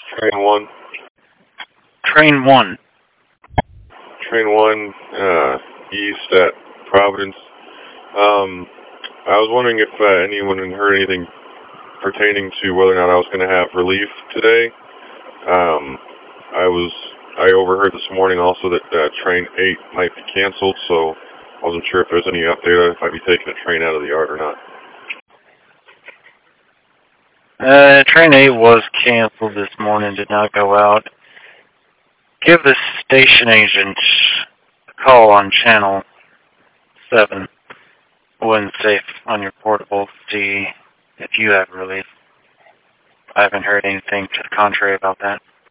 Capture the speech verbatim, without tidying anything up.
Train one. Train one. Train one, uh, east at Providence. Um, I was wondering if uh, anyone had heard anything pertaining to whether or not I was going to have relief today. Um, I was, I overheard this morning also that uh, train eight might be canceled, so I wasn't sure if there's any update if I'd be taking a train out of the yard or not. Uh, train eight was canceled this morning, did not go out. Give the station agent a call on channel seven. When safe on your portable, see if you have relief. I haven't heard anything to the contrary about that.